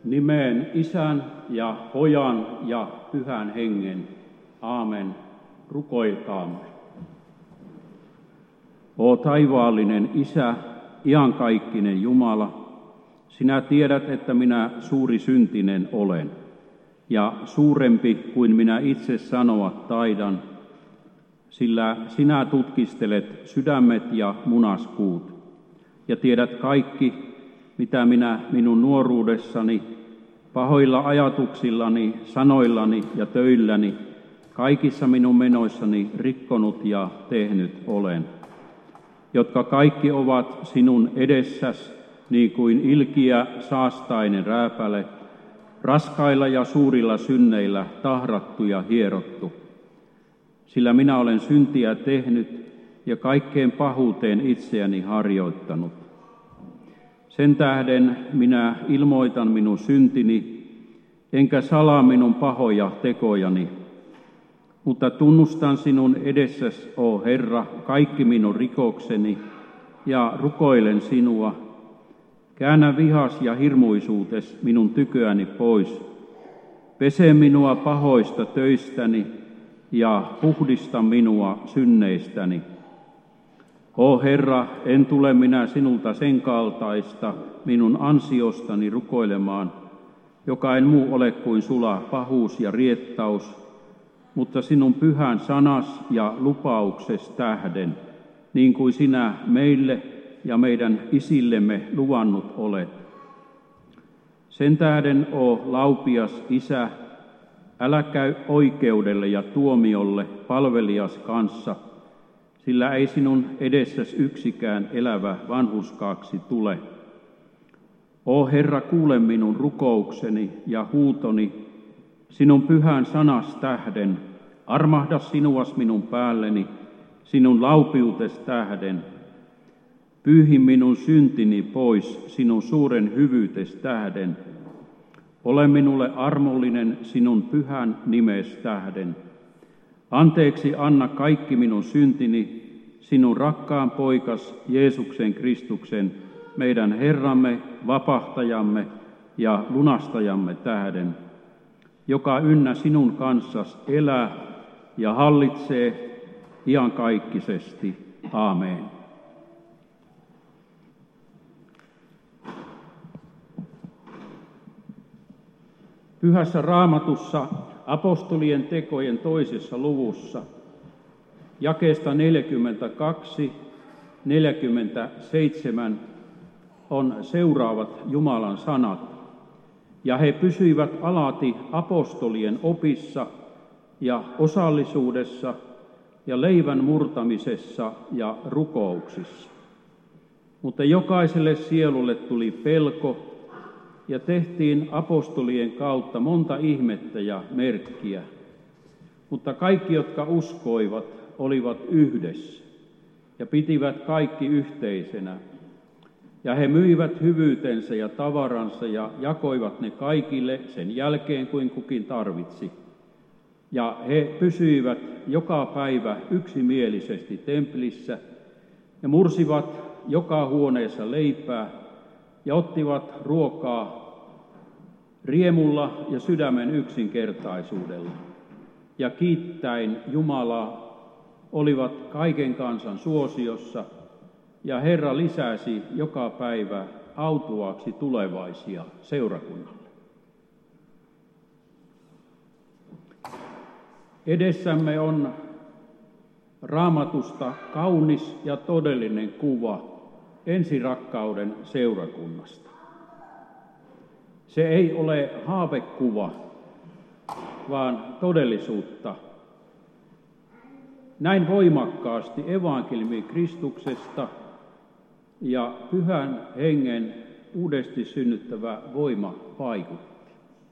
Nimeen Isän ja Pojan ja Pyhän Hengen. Aamen. Rukoilkaamme. O taivaallinen Isä, iankaikkinen Jumala, sinä tiedät, että minä suuri syntinen olen, ja suurempi kuin minä itse sanoa taidan, sillä sinä tutkistelet sydämet ja munaskuut, ja tiedät kaikki, mitä minä minun nuoruudessani, pahoilla ajatuksillani, sanoillani ja töilläni, kaikissa minun menoissani rikkonut ja tehnyt olen, jotka kaikki ovat sinun edessäsi niin kuin ilkiä saastainen rääpäle, raskailla ja suurilla synneillä tahrattu ja hierottu. Sillä minä olen syntiä tehnyt ja kaikkeen pahuuteen itseäni harjoittanut. Sen tähden minä ilmoitan minun syntini, enkä salaa minun pahoja tekojani, mutta tunnustan sinun edessäsi, o Herra, kaikki minun rikokseni, ja rukoilen sinua. Käännä vihas ja hirmuisuutes minun tyköäni pois. Pese minua pahoista töistäni ja puhdista minua synneistäni. O Herra, en tule minä sinulta sen kaltaista minun ansiostani rukoilemaan, joka en muu ole kuin sula pahuus ja riettaus, mutta sinun pyhän sanas ja lupaukses tähden, niin kuin sinä meille ja meidän isillemme luvannut olet. Sen tähden, o laupias Isä, älä käy oikeudelle ja tuomiolle palvelias kanssa, sillä ei sinun edessäsi yksikään elävä vanhurskaaksi tule. O Herra, kuule minun rukoukseni ja huutoni sinun pyhän sanas tähden, armahda sinuas minun päälleni, sinun laupiutes tähden. Pyyhi minun syntini pois sinun suuren hyvyytes tähden. Ole minulle armollinen sinun pyhän nimes tähden. Anteeksi anna kaikki minun syntini sinun rakkaan poikas Jeesuksen Kristuksen, meidän Herramme, vapahtajamme ja lunastajamme tähden, joka ynnä sinun kanssasi elää ja hallitsee iankaikkisesti. Aamen. Pyhässä Raamatussa apostolien tekojen 2. luvussa jakeesta 42-47 on seuraavat Jumalan sanat, ja he pysyivät alati apostolien opissa ja osallisuudessa ja leivän murtamisessa ja rukouksissa. Mutta jokaiselle sielulle tuli pelko, ja tehtiin apostolien kautta monta ihmettä ja merkkiä. Mutta kaikki, jotka uskoivat, olivat yhdessä ja pitivät kaikki yhteisenä. Ja he myivät hyvyytensä ja tavaransa ja jakoivat ne kaikille sen jälkeen, kuin kukin tarvitsi. Ja he pysyivät joka päivä yksimielisesti templissä ja mursivat joka huoneessa leipää ja ottivat ruokaa riemulla ja sydämen yksinkertaisuudella. Ja kiittäen Jumalaa olivat kaiken kansan suosiossa, ja Herra lisäsi joka päivä autuaaksi tulevaisia seurakunnalle. Edessämme on Raamatusta kaunis ja todellinen kuva ensirakkauden seurakunnasta. Se ei ole haavekuva, vaan todellisuutta. Näin voimakkaasti evankeliumi Kristuksesta ja Pyhän Hengen uudesti synnyttävä voima vaikutti.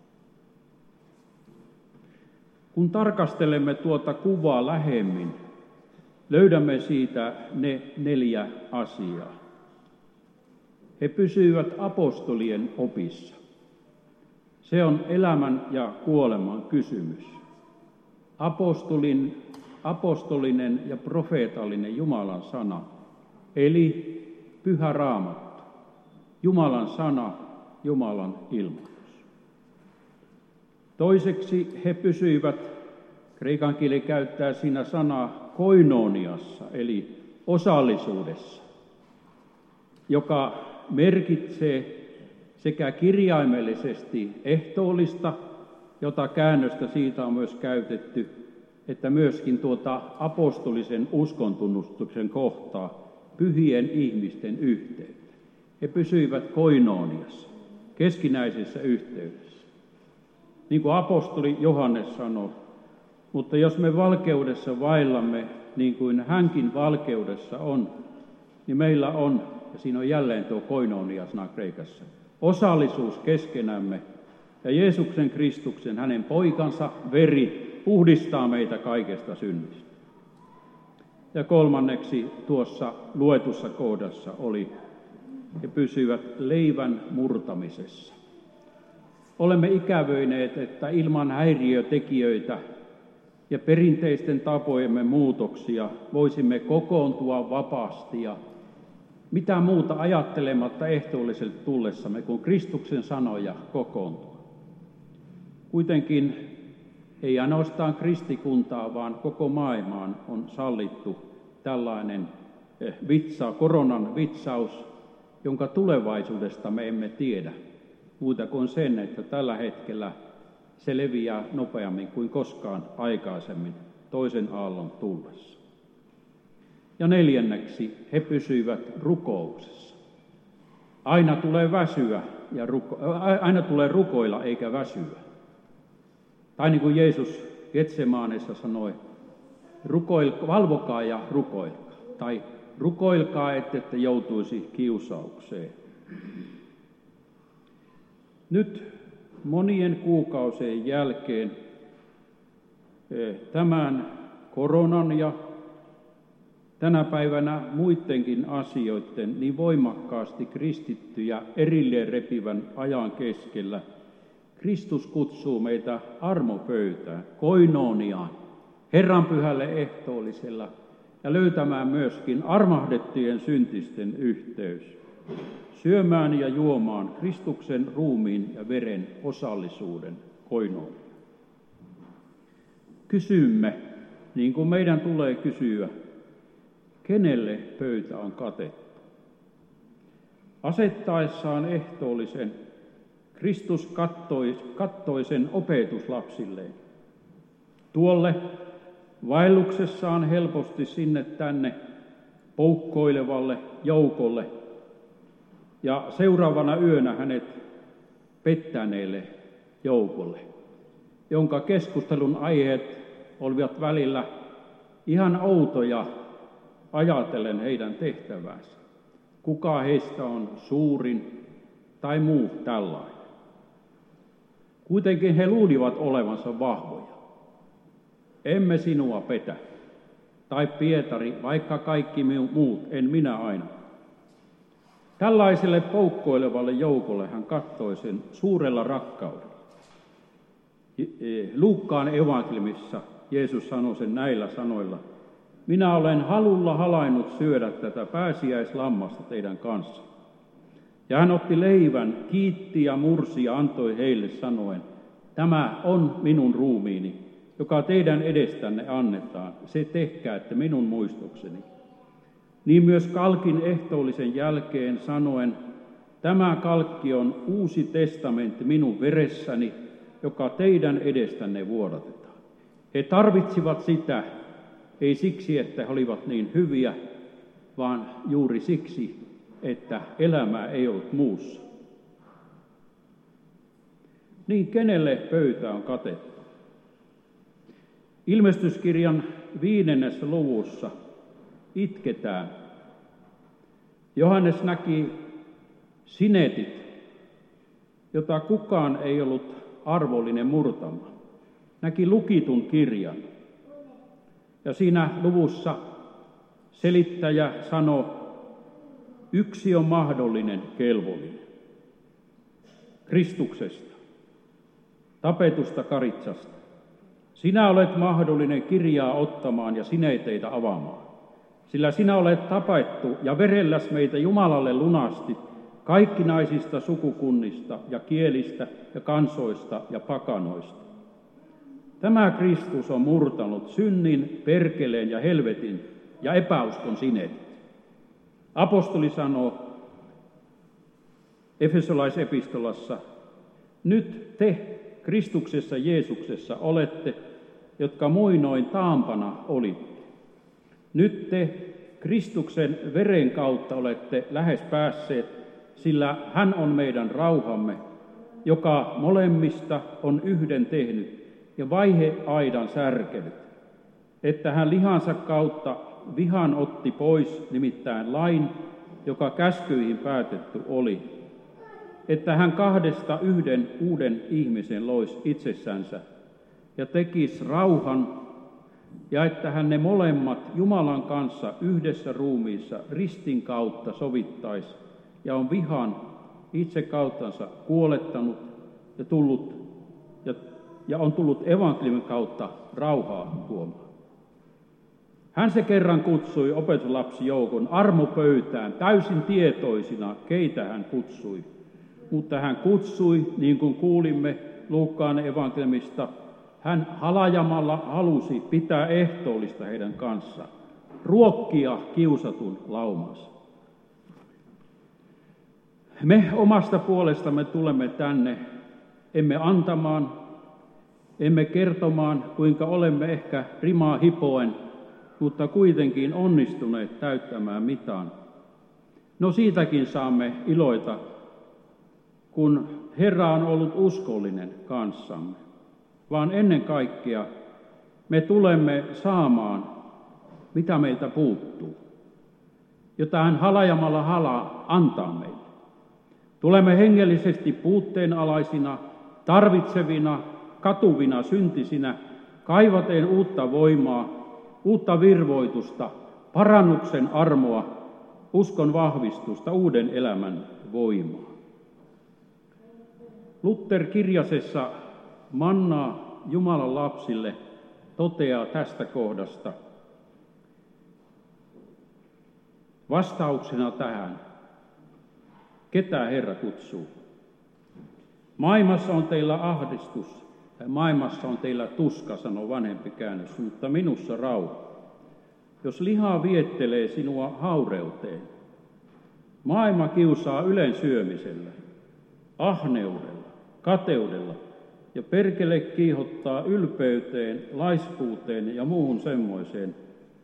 Kun tarkastelemme tuota kuvaa lähemmin, löydämme siitä ne 4 asiaa. He pysyivät apostolien opissa. Se on elämän ja kuoleman kysymys. Apostolinen ja profeetallinen Jumalan sana, eli Pyhä Raamattu. Jumalan sana, Jumalan ilmoitus. Toiseksi he pysyivät, kreikan kieli käyttää siinä sanaa koinoniassa, eli osallisuudessa, joka merkitsee sekä kirjaimellisesti ehtoollista, jota käännöstä siitä on myös käytetty, että myöskin tuota apostolisen uskontunnustuksen kohtaa pyhien ihmisten yhteyttä. He pysyivät koinoniassa, keskinäisessä yhteydessä. Niin kuin apostoli Johannes sanoi, mutta jos me valkeudessa vaellamme, niin kuin hänkin valkeudessa on, niin meillä on, ja siinä on jälleen tuo koinonia-sana kreikassa, osallisuus keskenämme, ja Jeesuksen Kristuksen, hänen poikansa veri, puhdistaa meitä kaikesta synnistä. Ja kolmanneksi tuossa luetussa kohdassa oli, he pysyvät leivän murtamisessa. Olemme ikävöineet, että ilman häiriötekijöitä ja perinteisten tapojemme muutoksia voisimme kokoontua vapaasti ja mitä muuta ajattelematta ehtoolliselle tullessamme kuin Kristuksen sanoja kokoontua. Kuitenkin ei ainoastaan kristikuntaa, vaan koko maailmaan on sallittu tällainen koronan vitsaus, jonka tulevaisuudesta me emme tiedä, muuta kuin sen, että tällä hetkellä se leviää nopeammin kuin koskaan aikaisemmin toisen aallon tullessa. Ja neljänneksi he pysyivät rukouksessa. Aina tulee väsyä ja aina tulee rukoilla eikä väsyä. Tai niin kuin Jeesus Getsemaanessa sanoi, valvokaa ja rukoilkaa. Tai rukoilkaa, ettette joutuisi kiusaukseen. Nyt monien kuukausien jälkeen tämän koronan ja tänä päivänä muidenkin asioiden niin voimakkaasti kristittyjä erilleen repivän ajan keskellä Kristus kutsuu meitä armopöytään, koinoniaan, Herran pyhälle ehtoollisella ja löytämään myöskin armahdettujen syntisten yhteys, syömään ja juomaan Kristuksen ruumiin ja veren osallisuuden koinoniaan. Kysymme, niin kuin meidän tulee kysyä, kenelle pöytä on katettu? Asettaessaan ehtoollisen Kristus kattoi sen opetuslapsilleen. Tuolle vaelluksessaan helposti sinne tänne poukkoilevalle joukolle ja seuraavana yönä hänet pettäneelle joukolle, jonka keskustelun aiheet olivat välillä ihan outoja ajatellen heidän tehtävänsä. Kuka heistä on suurin tai muu tällainen. Kuitenkin he luulivat olevansa vahvoja. Emme sinua petä. Tai Pietari, vaikka kaikki muut, en minä aina. Tällaiselle poukkoilevalle joukolle hän katsoi sen suurella rakkaudella. Luukkaan evankeliumissa Jeesus sanoi sen näillä sanoilla. Minä olen halulla halainnut syödä tätä pääsiäislammasta teidän kanssa. Ja hän otti leivän, kiitti ja mursi ja antoi heille sanoen, tämä on minun ruumiini, joka teidän edestänne annetaan, se tehkäätte minun muistokseni. Niin myös kalkin ehtoollisen jälkeen sanoen, tämä kalkki on uusi testamentti minun veressäni, joka teidän edestänne vuodatetaan. He tarvitsivat sitä, ei siksi, että he olivat niin hyviä, vaan juuri siksi, että elämää ei ollut muussa. Niin kenelle pöytä on katettu? Ilmestyskirjan 5. luvussa itketään. Johannes näki sinetit, jota kukaan ei ollut arvollinen murtamaan. Näki lukitun kirjan. Ja siinä luvussa selittäjä sanoi, yksi on mahdollinen, kelvollinen. Kristuksesta, tapetusta Karitsasta. Sinä olet mahdollinen kirjaa ottamaan ja sineteitä avaamaan. Sillä sinä olet tapettu ja verelläs meitä Jumalalle lunasti kaikkinaisista sukukunnista ja kielistä ja kansoista ja pakanoista. Tämä Kristus on murtanut synnin, perkeleen ja helvetin ja epäuskon sinetit. Apostoli sanoo Efesolaisepistolassa, nyt te Kristuksessa Jeesuksessa olette, jotka muinoin taampana olitte. Nyt te Kristuksen veren kautta olette lähes päässeet, sillä hän on meidän rauhamme, joka molemmista on yhden tehnyt ja vaiheaidan särkenyt, että hän lihansa kautta vihan otti pois, nimittäin lain, joka käskyihin päätetty oli, että hän kahdesta yhden uuden ihmisen loisi itsessänsä ja tekisi rauhan, ja että hän ne molemmat Jumalan kanssa yhdessä ruumiissa ristin kautta sovittaisi, ja on vihan itse kauttansa kuolettanut ja on tullut evankeliumin kautta rauhaa tuomaan. Hän se kerran kutsui opetuslapsijoukon armopöytään täysin tietoisina, keitä hän kutsui. Mutta hän kutsui, niin kuin kuulimme Luukkaan evankeliumista, hän halajamalla halusi pitää ehtoollista heidän kanssaan, ruokkia kiusatun laumansa. Me omasta puolestamme tulemme tänne, emme antamaan, emme kertomaan, kuinka olemme ehkä rimaa hipoen, mutta kuitenkin onnistuneet täyttämään mitan. No siitäkin saamme iloita, kun Herra on ollut uskollinen kanssamme, vaan ennen kaikkea me tulemme saamaan, mitä meiltä puuttuu, jota hän halajamalla antaa meille. Tulemme hengellisesti puutteenalaisina, tarvitsevina, katuvina, syntisinä, kaivaten uutta voimaa, uutta virvoitusta, parannuksen armoa, uskon vahvistusta, uuden elämän voimaa. Luther kirjasessa Mannaa Jumalan lapsille toteaa tästä kohdasta vastauksena tähän, ketä Herra kutsuu. Maailmassa on teillä ahdistus, ja maailmassa on teillä tuska, sanoo vanhempi käännös, mutta minussa rauha. Jos liha viettelee sinua haureuteen, maailma kiusaa ylen syömisellä, ahneudella, kateudella ja perkele kiihottaa ylpeyteen, laiskuuteen ja muuhun semmoiseen.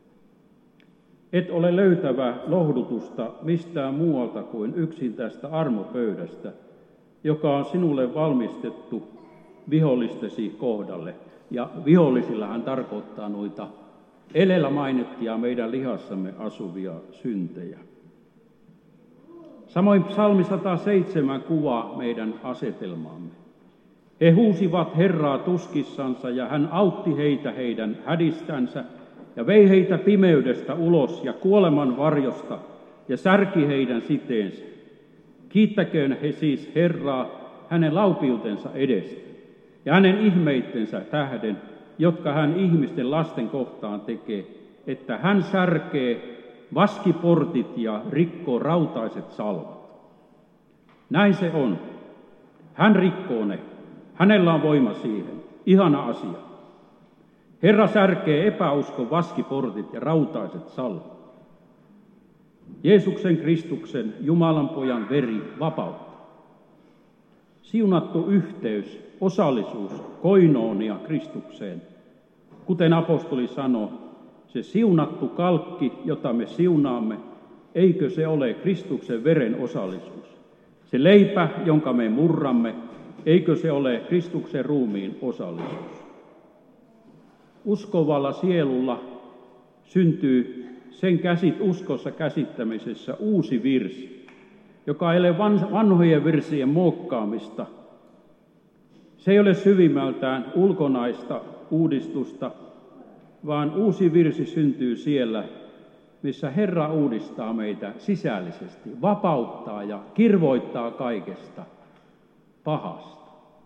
Et ole löytävä lohdutusta mistään muualta kuin yksin tästä armopöydästä, joka on sinulle valmistettu vihollistesi kohdalle. Ja vihollisilla hän tarkoittaa noita edellä mainittia meidän lihassamme asuvia syntejä. Samoin psalmi 107 kuvaa meidän asetelmaamme. He huusivat Herraa tuskissansa ja hän autti heitä heidän hädistänsä ja vei heitä pimeydestä ulos ja kuoleman varjosta ja särki heidän siteensä. Kiittäköön he siis Herraa hänen laupiutensa edestä ja hänen ihmeittensä tähden, jotka hän ihmisten lasten kohtaan tekee, että hän särkee vaskiportit ja rikkoo rautaiset salvat. Näin se on. Hän rikkoo ne. Hänellä on voima siihen. Ihana asia. Herra särkee epäuskon vaskiportit ja rautaiset salvat. Jeesuksen Kristuksen, Jumalan pojan veri vapauttaa. Siunattu yhteys, osallisuus, koinoonia Kristukseen. Kuten apostoli sanoo, se siunattu kalkki, jota me siunaamme, eikö se ole Kristuksen veren osallisuus? Se leipä, jonka me murramme, eikö se ole Kristuksen ruumiin osallisuus? Uskovalla sielulla syntyy sen uskossa käsittämisessä uusi virsi, joka ei ole vanhojen virsien muokkaamista. Se ei ole syvimmältään ulkonaista uudistusta, vaan uusi virsi syntyy siellä, missä Herra uudistaa meitä sisällisesti, vapauttaa ja kirvoittaa kaikesta pahasta.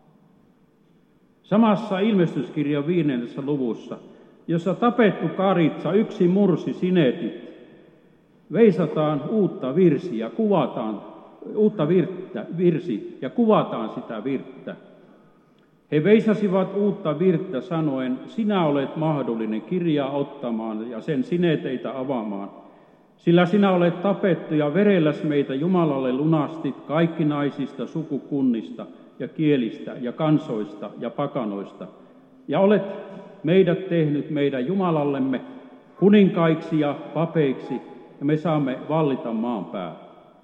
Samassa ilmestyskirjan 5. luvussa, jossa tapettu karitsa yksin mursi sinetit, veisataan uutta virsiä, kuvataan sitä virttä. He veisasivat uutta virttä sanoen, sinä olet mahdollinen kirjaa ottamaan ja sen sineteitä avaamaan. Sillä sinä olet tapettu ja verelläs meitä Jumalalle lunastit kaikki naisista, sukukunnista ja kielistä ja kansoista ja pakanoista. Ja olet meidät tehnyt meidän Jumalallemme kuninkaiksi ja papeiksi, ja me saamme vallita maan päällä.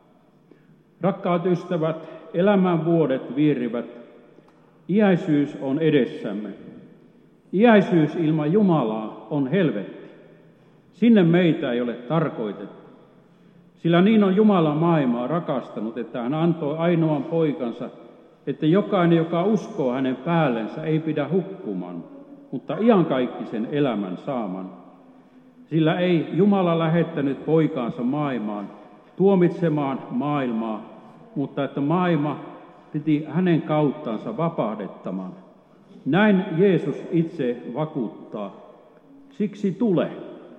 Rakkaat ystävät, elämän vuodet viirivät. Iäisyys on edessämme. Iäisyys ilman Jumalaa on helvetti. Sinne meitä ei ole tarkoitettu. Sillä niin on Jumala maailmaa rakastanut, että hän antoi ainoan poikansa, että jokainen, joka uskoo hänen päällensä, ei pidä hukkuman, mutta iankaikkisen elämän saaman. Sillä ei Jumala lähettänyt poikaansa maailmaan tuomitsemaan maailmaa, mutta että maailma piti hänen kauttansa vapahdettamaan. Näin Jeesus itse vakuuttaa. Siksi tule.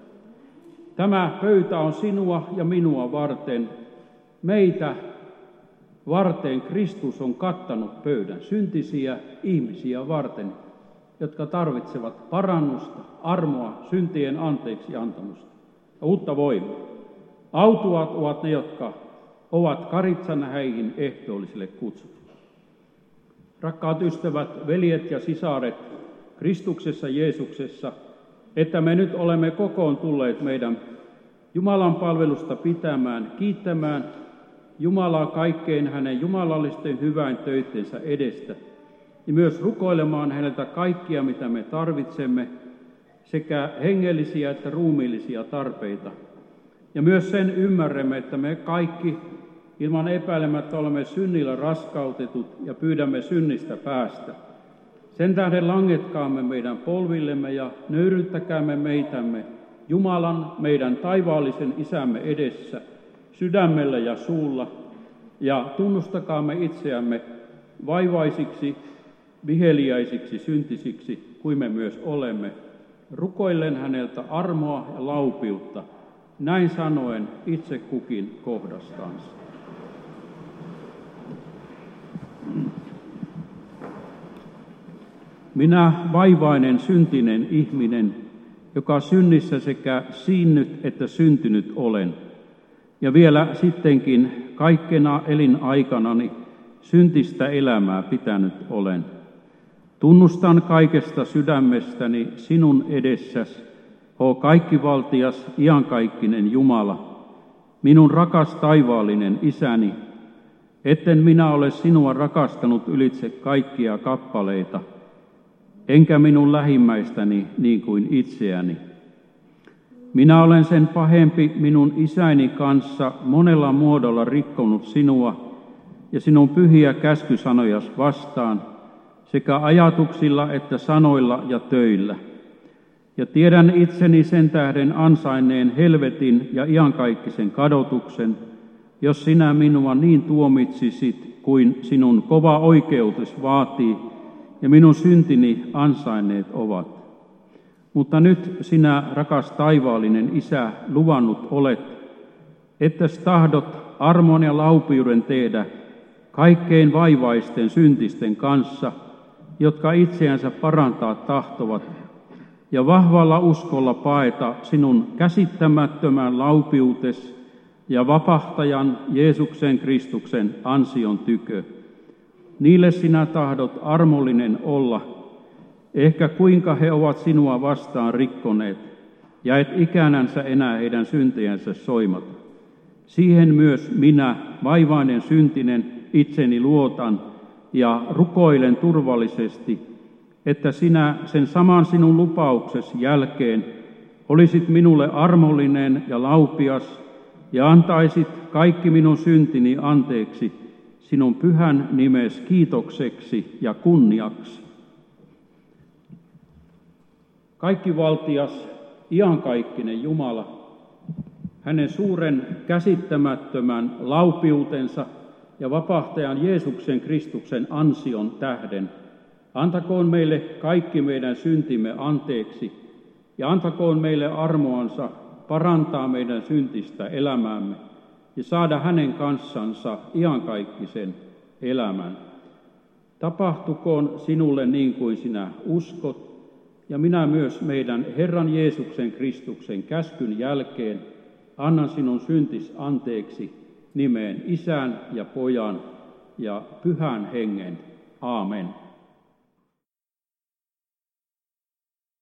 Tämä pöytä on sinua ja minua varten. Meitä varten Kristus on kattanut pöydän, syntisiä ihmisiä varten, jotka tarvitsevat parannusta, armoa, syntien anteeksi antamusta ja uutta voimaa. Autuaat ovat ne, jotka ovat karitsana häihin ehtoollisille kutsut. Rakkaat ystävät, veljet ja sisaret Kristuksessa Jeesuksessa, että me nyt olemme kokoon tulleet meidän Jumalan palvelusta pitämään, kiittämään Jumalaa kaikkein hänen jumalallisten hyvän töittensä edestä ja myös rukoilemaan häneltä kaikkia, mitä me tarvitsemme, sekä hengellisiä että ruumiillisia tarpeita. Ja myös sen ymmärrämme, että me kaikki ilman epäilemättä olemme synnillä raskautetut ja pyydämme synnistä päästä. Sen tähden langetkaamme meidän polvillemme ja nöyryyttäkäämme meitämme Jumalan, meidän taivaallisen Isämme edessä, sydämellä ja suulla, ja tunnustakaamme itseämme vaivaisiksi, viheliäisiksi, syntisiksi, kuin me myös olemme, rukoillen häneltä armoa ja laupiutta, näin sanoen itse kukin kohdastansa. Minä vaivainen syntinen ihminen, joka synnissä sekä siinnyt että syntynyt olen, ja vielä sittenkin kaikkena elinaikanani syntistä elämää pitänyt olen. Tunnustan kaikesta sydämestäni sinun edessäsi, o kaikkivaltias, iankaikkinen Jumala, minun rakas taivaallinen Isäni, etten minä ole sinua rakastanut ylitse kaikkia kappaleita, enkä minun lähimmäistäni niin kuin itseäni. Minä olen sen pahempi minun isäni kanssa monella muodolla rikkonut sinua ja sinun pyhiä käskysanojas vastaan, sekä ajatuksilla että sanoilla ja töillä. Ja tiedän itseni sen tähden ansainneen helvetin ja iankaikkisen kadotuksen, jos sinä minua niin tuomitsisit kuin sinun kova oikeutus vaatii ja minun syntini ansainneet ovat. Mutta nyt sinä, rakas taivaallinen Isä, luvannut olet, ettäs tahdot armon ja laupiuden tehdä kaikkein vaivaisten syntisten kanssa, jotka itseänsä parantaa tahtovat, ja vahvalla uskolla paeta sinun käsittämättömän laupiutes ja vapahtajan Jeesuksen Kristuksen ansion tykö. Niille sinä tahdot armollinen olla, ehkä kuinka he ovat sinua vastaan rikkoneet, ja et ikänänsä enää heidän syntejänsä soimata. Siihen myös minä, vaivainen syntinen, itseni luotan ja rukoilen turvallisesti, että sinä sen saman sinun lupauksesi jälkeen olisit minulle armollinen ja laupias ja antaisit kaikki minun syntini anteeksi sinun pyhän nimes kiitokseksi ja kunniaksi. Kaikkivaltias, iankaikkinen Jumala, hänen suuren käsittämättömän laupiutensa ja vapahtajan Jeesuksen Kristuksen ansion tähden, antakoon meille kaikki meidän syntimme anteeksi ja antakoon meille armoansa parantaa meidän syntistä elämäämme ja saada hänen kanssansa iankaikkisen elämän. Tapahtukoon sinulle niin kuin sinä uskot, ja minä myös meidän Herran Jeesuksen Kristuksen käskyn jälkeen annan sinun syntis anteeksi nimeen Isän ja Pojan ja Pyhän Hengen. Aamen.